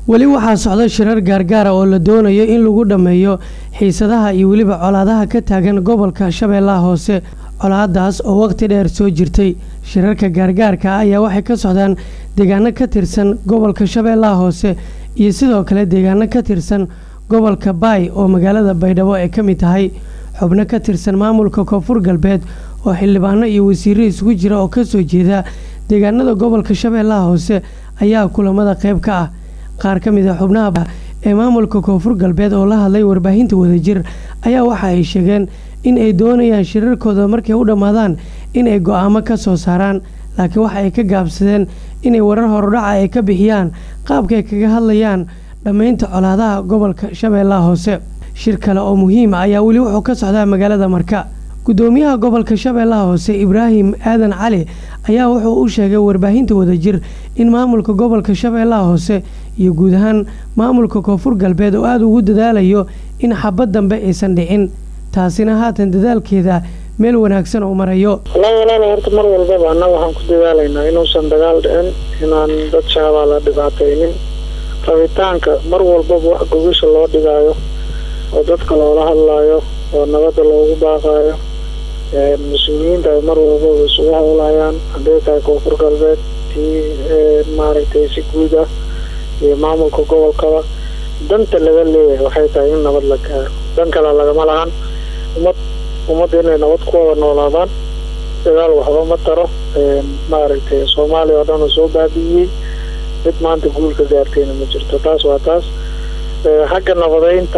wali waxaa socda shirar gaargaar ah oo la doonayo in lagu dhameeyo xiisadaha iyo waliba colaadaha ka taagan gobolka Shabeellaha Hoose. colaadaas oo waqti dheer soo jirtay. shirarka gaargaarka ah ayaa waxay ka socdaan deegaano ka tirsan gobolka Shabeellaha Hoose iyo sidoo kale deegaano ka tirsan gobolka Baay oo magaalada Baydhabo ay ka mid tahay. xubno ka tirsan maamulka Koonfur Galbeed oo xildhibaano iyo wasiirro isugu jira oo ka soo jeeda deegaanada gobolka Shabeellaha Hoose ayaa kulamada qayb ka ah. qaar ka mid ah xubnaha ee maamulka Koonfur Galbeed oo la hadlay warbaahinta wadajir ayaa waxa ay sheegeen in ay doonayaan shirarkooda markay u dhamaadaan in ay go'aamo ka soo saaraan, laakiin waxa ay ka gaabsadeen in ay warar horudhac ay ka bixiyaan qaabka ay kaga hadlayaan dhamaynta colaadaha gobolka Shabeellaha Hoose. shir kale oo muhiim ah ayaa wali wuxuu ka socdaa magaalada Marka. gudoomiyaha gobolka Shabeellaha Hoose Ibraahim Aadan Cali ayaa wuxuu u sheegay warbaahinta wadajir in maamulka gobolka Shabeellaha Hoose iyo guud ahaan maamulka Koonfur Galbeed oo aad ugu dadaalayo in xabad dambe aysan dhicin, taasina haatan dadaalkeeda meel wanaagsan u marayo. horta mar walba annaga waxaan ku dadaalaynaa inuusan dagaal dhicin, inaan dad shacab la dhibaataynin. rabitaanka mar walba wax gogasha loo dhigayo oo dadka loola hadlayo oo nabadda loogu baaqayo. mas-uuliyiinta ay mar walba isugu howlayaan hadday tahay Koonfur Galbeed maaragtay si guud ah iyo maamulka gobolkaba. danta laga leeyahay waxay tahay in nabad la gaaro, dan kale lagama lahan. ummadda inay nabad ku wada noolaadaan, dagaal waxba ma taro. maaragtay Soomaaliya oo dhan soo baabi'iyey, mid maanta guulka gaartayna ma jirto. taas waa taas. xagga nabadeynta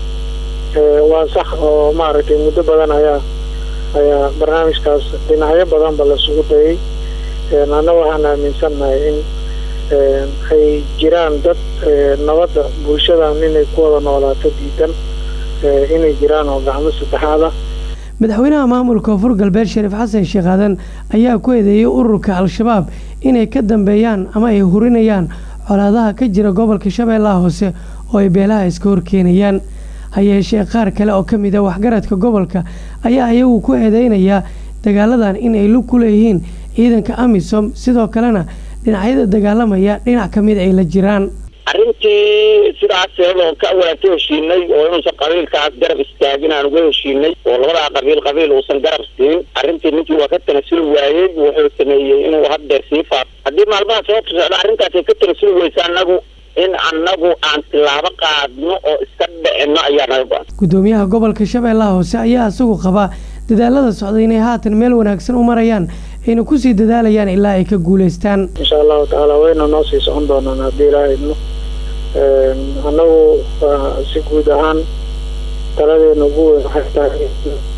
waa sax oo maaragtay muddo badan ayaa barnaamijkaas dhinacyo badanba la isugu dayay. anna waxaan aaminsanahay in ay jiraan dad nabadda bulshadan inay ku wada noolaato diidan, inay jiraan oo gacmo saddexaad ah. madaxweynaha maamulka Koonfur Galbeed Shariif Xasan Sheekh Aadan ayaa ku eedeeyay ururka Al-Shabaab inay ka dambeeyaan ama ay hurinayaan colaadaha ka jira gobolka Shabeellaha Hoose oo ay beelaha iska horkeenayaan. hayeeshee qaar kale oo ka mid ah waxgaradka gobolka ayaa iyagu ku eedeynaya dagaaladan in ay lug ku leeyihiin ciidanka AMISOM, sidoo kalena dhinacyada dagaalamaya dhinac ka mid ay la jiraan. arrintii sidaas oo ka wadaagtay heshiinay oo inuusan qabiilkaas garab istaagin aan uga heshiinay oo labada qabiil uusan garab siin. arrintii ninkii waa ka tanasuli waayey, wuxuu sameeyey inuu haddeer sii faafo. haddii maalmaha soo socda arrintaas ay ka tanasuli weysa annagu aan tilaabo qaadno oo iska dhicino ayaa naga go'an. gudoomiyaha gobolka Shabeellaha Hoose ayaa isagu qaba dadaalada socda inay haatan meel wanaagsan u marayaan, ayna ku sii dadaalayaan ilaa ay ka guuleystaan. insha Allah taala wayna noo sii socon doonaan haddii ilaahay idmo. annagu si guud ahaan taladeena ugu weyn waxay tahay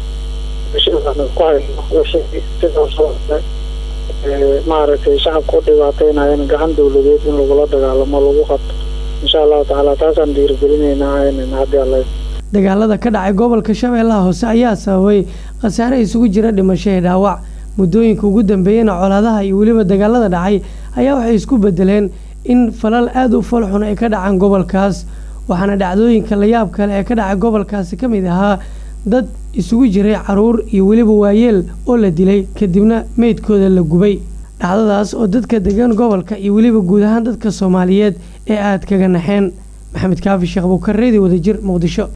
ku hayno maaragtay shacabka u dhibaataynayana gacan dawladeed in lagula dagaalamo lagu qabto. insha Allah taala taasaan dhiirigelinaynaa haddii alla. dagaalada ka dhacay gobolka Shabeellaha Hoose ayaa sababay khasaare isugu jira dhimasho iyo dhaawac. muddooyinka ugu dambeeyayna colaadaha iyo waliba dagaalada dhacay ayaa waxay isku bedeleen in falal aad u falxun ay ka dhacaan gobolkaas. waxaana dhacdooyinka la yaab kale ee ka dhacay gobolkaasi ka mid ahaa dad isugu jiray caruur iyo waliba waayeel oo la dilay kadibna meydkooda la gubay. dhacdadaas oo dadka degan gobolka iyo waliba guud ahaan dadka Soomaaliyeed ee aad kaga naxeen. maxamed kaafi sheekh Buukar, Radio Wadajir, Muqdisho.